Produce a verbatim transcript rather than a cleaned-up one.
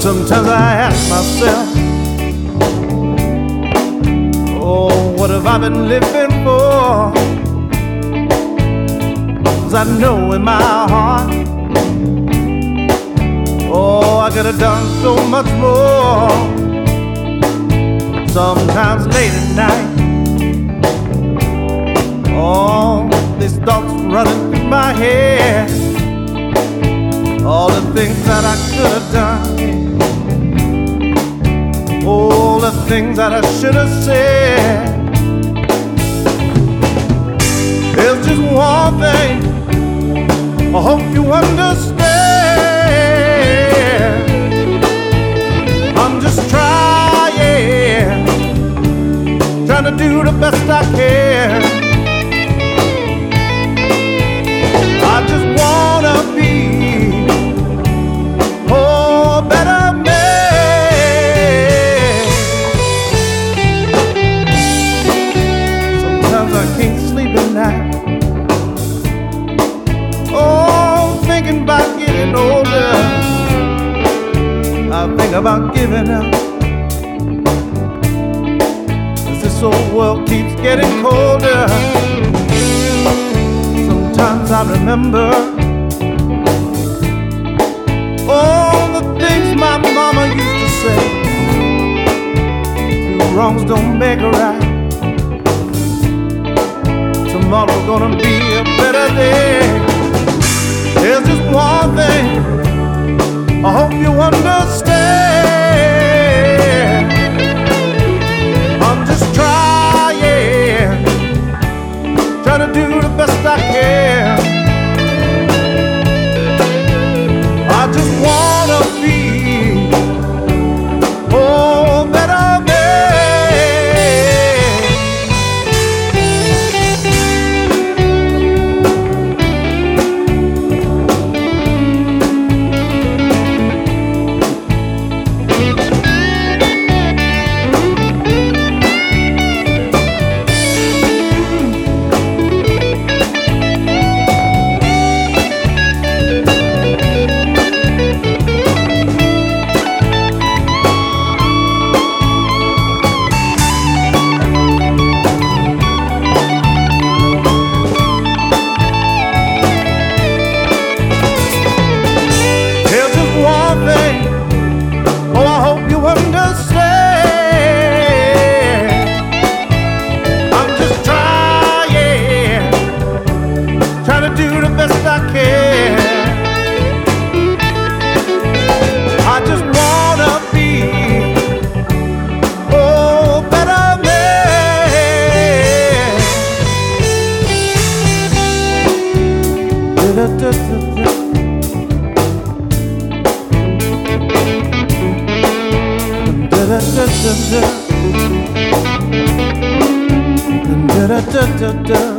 Sometimes I ask myself, oh, what have I been living for? 'Cause I know in my heart, oh, I could have done so much more. Sometimes late at night, all these thoughts running through my head, all the things that I could have done, all the things that I should have said. There's just one thing I hope you understand. I'm just trying, trying to do the best I can. I just wanna be oh, a better man. Sometimes I can't sleep at night, oh, thinking about getting older. I think about giving up, 'cause this old world keeps getting colder. Sometimes I remember all the things my mama used to say. Two wrongs don't make a right. Tomorrow's gonna be a better day. There's just one thing I hope you understand. I'm just trying, trying to do the best I can. I just wanna be oh, a better man. Da da da da da.